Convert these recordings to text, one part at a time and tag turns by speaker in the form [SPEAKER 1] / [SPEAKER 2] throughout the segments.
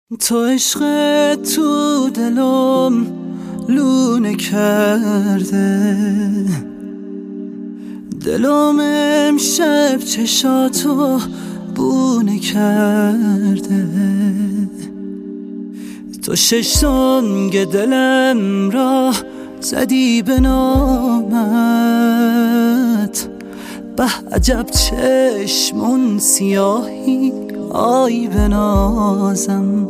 [SPEAKER 1] تو عشق تو دلم لونه کرده، دلم امشب چشاتو بونه کرده. تو ششتانگ دلم را زدی به نامت، به عجب چشمون سیاهی آی بنازم.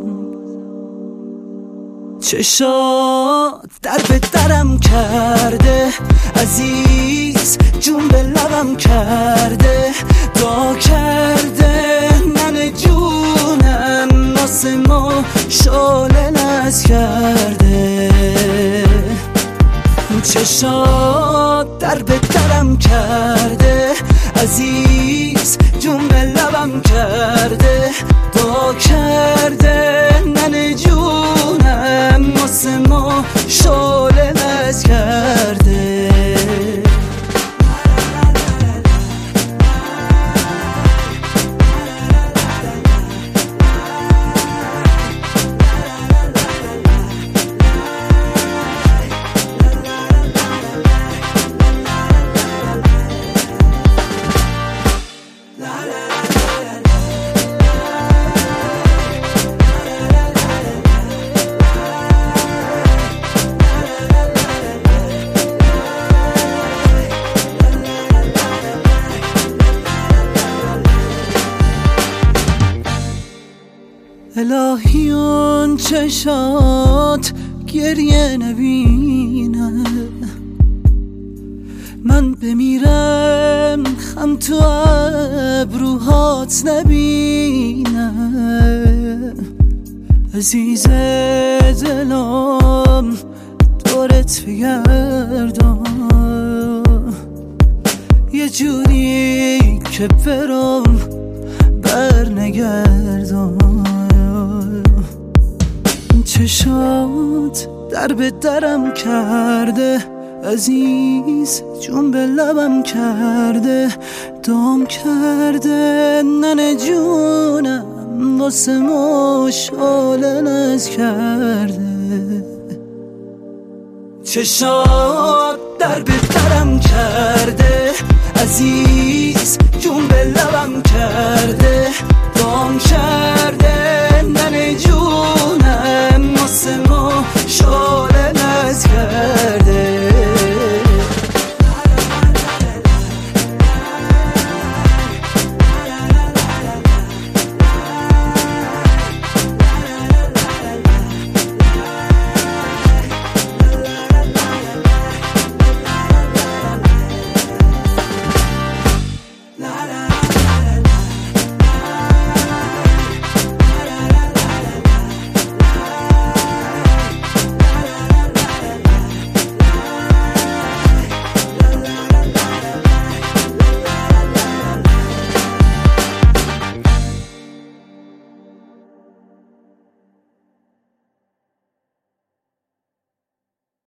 [SPEAKER 1] چشات در به درم کرده عزیز، جون به لبم کرده، دعا کرده من جونم واسه ما شعله نز کرده. چشات در به درم کرده عزیز، جون به لبم کرده، دعا کرده من جونم واسه ما شعله نز کرده. الهی اون چشات گریه نبینه، من بمیرم خم تو ابروهات نبینه. عزیز دلم دورت بگردم، یه جوری که برم بر نگردم. چشات در به درم کرده عزیز، جون به لبم کرده، دام کرده ننه جونم واسه ما شعله نز کرده. چشات در به درم کرده عزیز، جون به لبم کرده، دام کرده